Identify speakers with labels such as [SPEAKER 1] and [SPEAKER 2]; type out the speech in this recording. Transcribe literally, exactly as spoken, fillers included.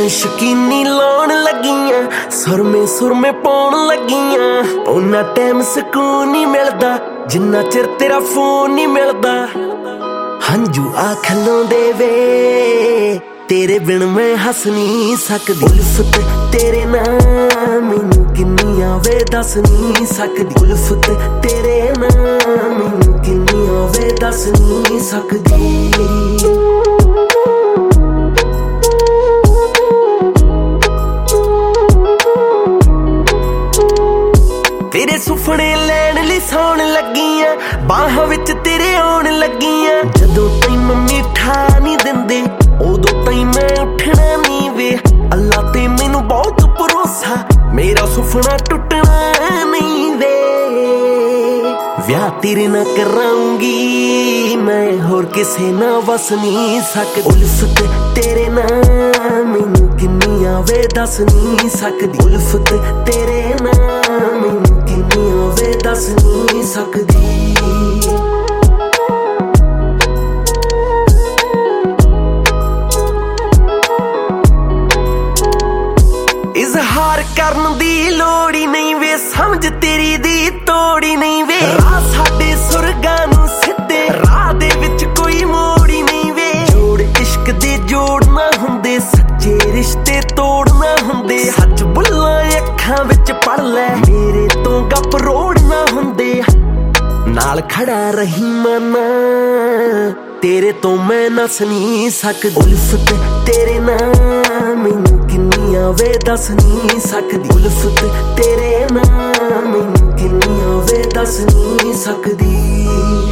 [SPEAKER 1] ਮੈਨੂੰ ਸ਼ਕੀਨੀ ਲਾਉਣ ਲੱਗੀਆਂ, ਸੁਰਮੇ ਸੁਰਮੇ ਪਾਉਣ ਲੱਗੀਆਂ। ਉਹਨਾਂ ਟਾਈਮ ਸਕੂਨ ਨਹੀਂ ਮਿਲਦਾ ਜਿੰਨਾ ਚਿਰ ਤੇਰਾ ਫੋਨ ਨਹੀਂ ਮਿਲਦਾ। ਹੰਝੂ ਆ ਖਲੋਂਦੇ ਵੇ ਤੇਰੇ ਬਿਨ ਮੈਂ ਹੱਸ ਨਹੀਂ ਸਕਦੀ। ਉਲਫਤ ਤੇਰੇ ਨਾਲ ਮੈਨੂੰ ਕਿੰਨੀ ਆਵੇ ਦੱਸ ਨਹੀਂ ਸਕਦੀ। ਉਲਫਤ ਤੇਰੇ ਨਾਲ ਮੈਨੂੰ ਕਿੰਨੀ ਆਵੇ ਦੱਸ ਨਹੀਂ ਸਕਦੀ। ਤੇਰੇ ਸੁਪਨੇ ਲੈਣ ਲਈ ਸੌਣ ਲੱਗੀਆਂ, ਬਾਹਾਂ ਵਿੱਚ ਤੇਰੇ ਆਉਣ ਲੱਗੀਆਂ। ਜਦੋਂ ਤਾਈਂ ਮੰਮੀ ਠਾ ਨਹੀਂ ਦਿੰਦੇ ਉਦੋਂ ਤਾਈਂ ਮੈਂ ਉੱਠਣਾ ਨਹੀਂ ਵੇ। ਅੱਲਾ ਤੇ ਮੈਨੂੰ ਬਹੁਤ ਭਰੋਸਾ, ਮੇਰਾ ਸੁਪਨਾ ਟੁੱਟਣਾ ਨਹੀਂ ਵੇ। ਵਿਆਹ ਤੇਰੇ ਨਾਲ ਕਰਾਉਂਗੀ ਮੈਂ, ਹੋਰ ਕਿਸੇ ਨਾਲ ਵਸ ਨਹੀਂ ਸਕਦੀ। ਉਲਫਤ ਤੇਰੇ ਨਾਲ ਮੈਨੂੰ ਕਿੰਨੀ ਆਵੇ ਦੱਸ ਨਹੀਂ ਸਕਦੀ। ਉਲਫਤ ਤੇਰੇ ਨਾਲ ਮੈਨੂੰ ਕਿੰਨੀ ਆਵੇ ਦੱਸ ਨਹੀਂ ਸਕਦੀ। ਇਜ਼ਹਾਰ ਕਰਨ ਦੀ ਲੋੜ ਹੀ ਨਹੀਂ ਵੇ, ਸਮਝ ਤੇਰੀ ਦੀ ਤੋੜੀ ਨਹੀਂ ਵੇ। ਰਾਹ ਸਾਡੇ ਸੁਰਗਾਂ ਨੂੰ ਸਿੱਧੇ ਰਾਹ ਦੇ ਵਿੱਚ ਕੋਈ ਮੋੜ ਹੀ ਨਹੀਂ ਵੇ। ਜੋੜ ਇਸ਼ਕ ਦੇ ਜੋੜ ਨਾ ਹੁੰਦੇ, ਸੱਚੇ ਰਿਸ਼ਤੇ ਤੋੜ ਨਾ ਹੁੰਦੇ। ਸੱਚ ਬੁੱਲਾਂ ਅੱਖਾਂ ਵਿੱਚ ਪੜ ਲੈ, ਮੇਰੇ ਤੋਂ ਗੱਪ ਰੋੜ ਨਾ ਹੁੰਦੇ। ਨਾਲ ਖੜਾ ਰਹੀ ਮਨਾ ਤੇਰੇ ਤੋਂ ਮੈਂ ਨਸ ਨਹੀਂ ਸਕਦੀ। ਉਲਫਤ ਤੇਰੇ ਨਾਲ ਮੈਨੂੰ ਕਿੰਨੀ ਆਵੇ ਦੱਸ ਨਹੀਂ ਸਕਦੀ। ਉਲਫਤ ਤੇਰੇ ਨਾਲ ਮੈਨੂੰ ਕਿੰਨੀ ਆਵੇ ਦੱਸ ਨਹੀਂ ਸਕਦੀ।